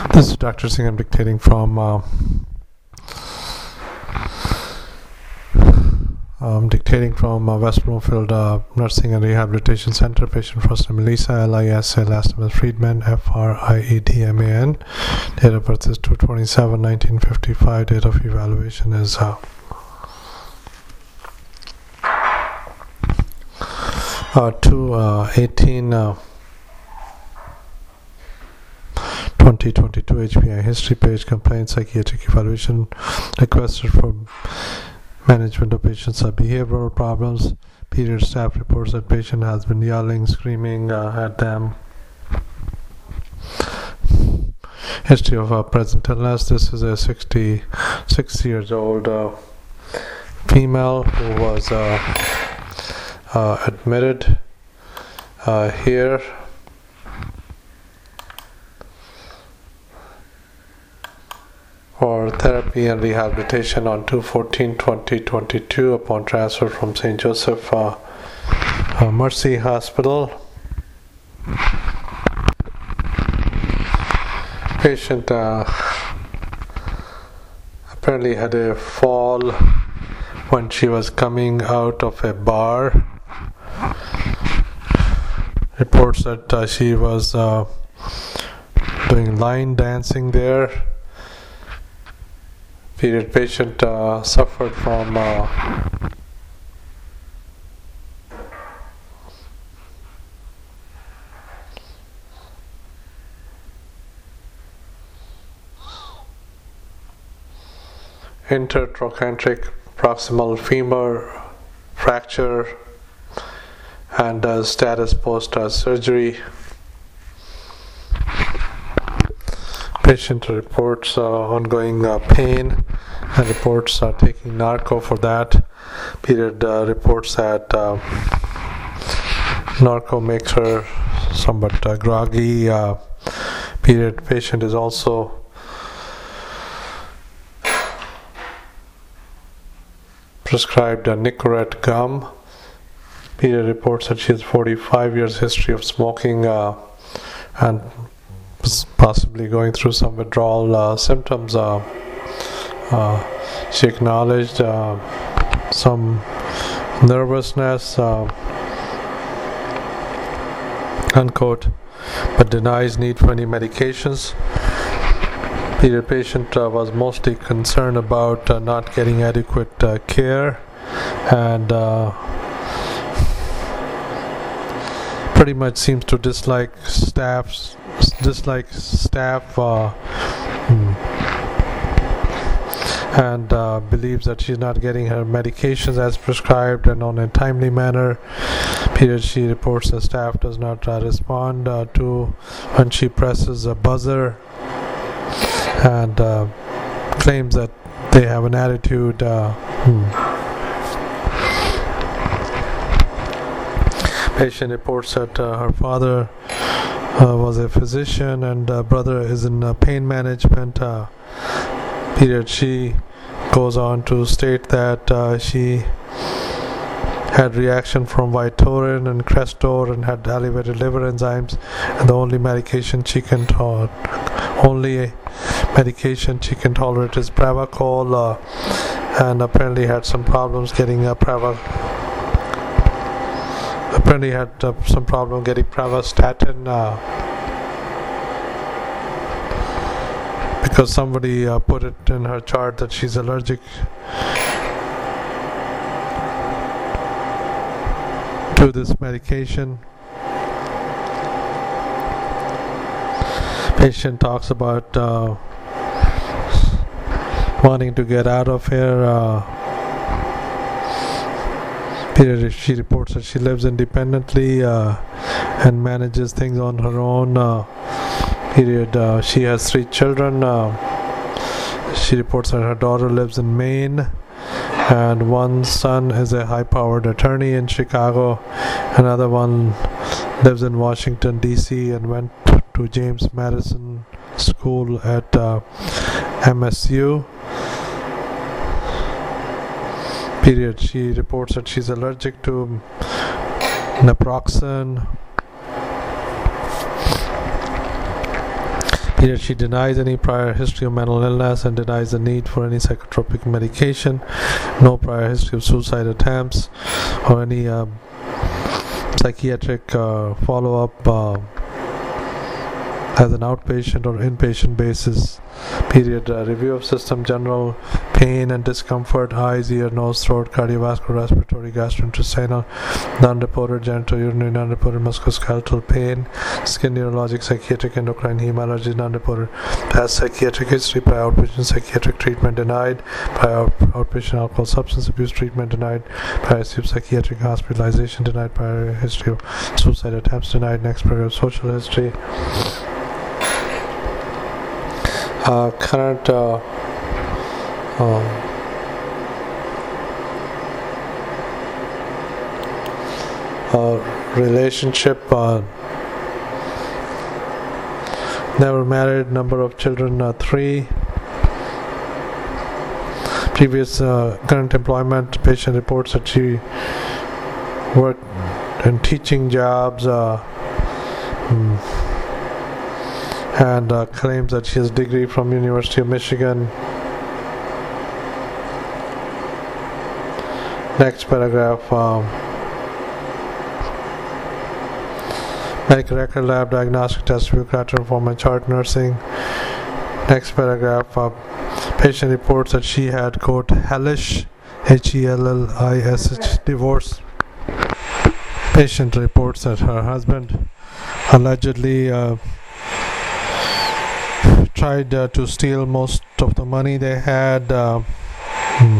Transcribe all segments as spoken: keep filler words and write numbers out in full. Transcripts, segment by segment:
This is Doctor Singh. I'm dictating from uh, I'm dictating from uh, West Bloomfield uh, Nursing and Rehabilitation Center. Patient first name Lisa, L I S A, last name is Friedman, F R I E D M A N. Date of birth is two twenty-seven nineteen fifty-five. Date of evaluation is uh, uh, two eighteen uh, twenty twenty-two. H P I history page, complaint, psychiatric evaluation requested for management of patient's uh, behavioral problems. Period. Staff reports that patient has been yelling, screaming uh, at them. History of uh, present illness. This is a sixty-six years old uh, female who was uh, uh, admitted uh, here for therapy and rehabilitation on two fourteen twenty twenty-two upon transfer from Saint Joseph uh, uh, Mercy Hospital. Patient uh, apparently had a fall when she was coming out of a bar. Reports that uh, she was uh, doing line dancing there. Period. Patient uh, suffered from uh, intertrochanteric proximal femur fracture and uh, status post uh, surgery. Patient reports uh, ongoing uh, pain and reports uh, taking narco for that. Period. Uh, reports that uh, narco makes her somewhat uh, groggy. Uh, period. Patient is also prescribed a Nicorette gum. Period. Reports that she has forty-five years history of smoking uh, and possibly going through some withdrawal uh, symptoms. Uh, uh, she acknowledged uh, some nervousness, uh, unquote, but denies need for any medications. The patient uh, was mostly concerned about uh, not getting adequate uh, care and uh, pretty much seems to dislike staff's dislike staff uh, and uh, believes that she's not getting her medications as prescribed and on a timely manner. Period. She reports the staff does not uh, respond uh, to when she presses a buzzer and uh, claims that they have an attitude. Uh, hmm. Patient reports that uh, her father Uh, was a physician and uh, brother is in uh, pain management. Uh, period. She goes on to state that uh, she had reaction from Vytorin and Crestor and had elevated liver enzymes, and the only medication she can tolerate, only medication she can tolerate is Pravachol, uh, and apparently had some problems getting a Prava. Apparently had uh, some problem getting Pravastatin uh, because somebody uh, put it in her chart that she's allergic to this medication. Patient talks about uh, wanting to get out of here. Uh, She reports that she lives independently uh, and manages things on her own. Uh, period. Uh, she has three children. Uh, she reports that her daughter lives in Maine, and one son is a high-powered attorney in Chicago. Another one lives in Washington D C and went to James Madison School at uh, M S U. Period. She reports that she's allergic to naproxen. Period. She denies any prior history of mental illness and denies the need for any psychotropic medication. No prior history of suicide attempts or any uh, psychiatric uh, follow-up uh, as an outpatient or inpatient basis. Period. Uh, review of system: general pain and discomfort, eyes, ear, nose, throat, cardiovascular, respiratory, gastrointestinal, non-reported genitourinary, non-reported musculoskeletal pain, skin, neurologic, psychiatric, endocrine, heme allergy, non-reported past psychiatric history, prior outpatient psychiatric treatment denied, prior outpatient alcohol substance abuse treatment denied, prior history of psychiatric hospitalization denied, prior history of suicide attempts denied. Next paragraph: social history. Uh, current uh, um, uh, relationship, uh, never married, number of children uh, three, previous uh, current employment, patient reports that she worked in teaching jobs, uh, hmm, and uh, claims that she has a degree from University of Michigan. Next paragraph: um, medical record, lab, diagnostic test, review, character form, and chart nursing. Next paragraph: uh, patient reports that she had, quote, hellish, H E L L I S H, divorce. Patient reports that her husband allegedly uh, tried uh, to steal most of the money they had. Uh, hmm.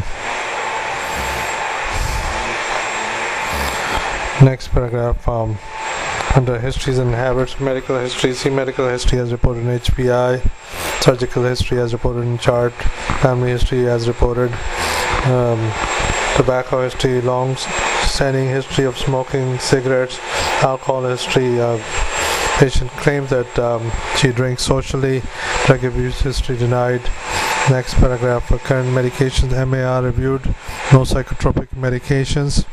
Next paragraph: um, under histories and habits, medical history. See medical history as reported in H P I, surgical history as reported in chart, family history as reported, um, tobacco history, long standing history of smoking cigarettes, alcohol history. Uh, Patient claims that um, she drinks socially. Drug abuse history denied. Next paragraph: for current medications, M A R reviewed. No psychotropic medications.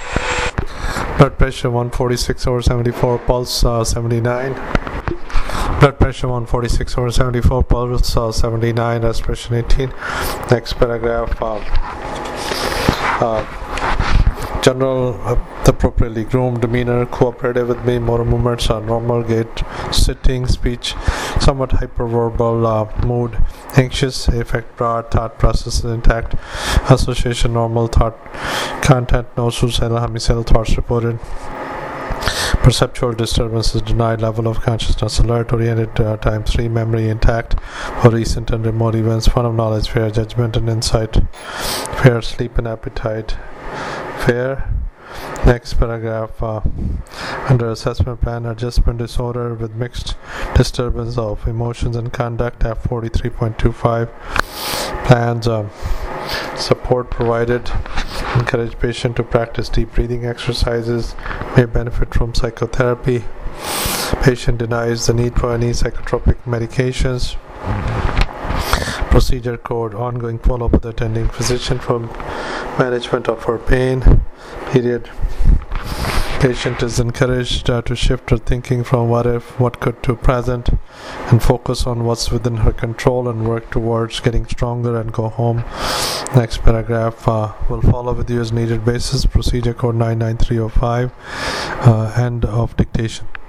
Blood pressure one forty-six over seventy-four, pulse uh, seventy-nine. Blood pressure one forty-six over seventy-four, pulse uh, seventy-nine, respiration eighteen. Next paragraph: uh, uh, general uh, appropriately groomed demeanor, cooperative with me, motor movements are normal, gait, sitting, speech somewhat hyperverbal, uh, mood anxious, affect broad, thought process is intact, association normal, thought content no suicidal, homicidal thoughts reported, perceptual disturbances denied, level of consciousness alert, oriented uh, time three, memory intact for recent and remote events, fun of knowledge fair, judgment and insight fair, sleep and appetite fair. Next paragraph: uh, under assessment plan, adjustment disorder with mixed disturbance of emotions and conduct, F forty-three point two five. Plans: uh, support provided, encourage patient to practice deep breathing exercises, may benefit from psychotherapy. Patient denies the need for any psychotropic medications. Procedure code: ongoing follow-up with attending physician for management of her pain. Period. Patient is encouraged uh, to shift her thinking from what if, what could to present and focus on what's within her control and work towards getting stronger and go home. Next paragraph: uh, will follow with you as needed basis. Procedure code nine nine three oh five. Uh, end of dictation.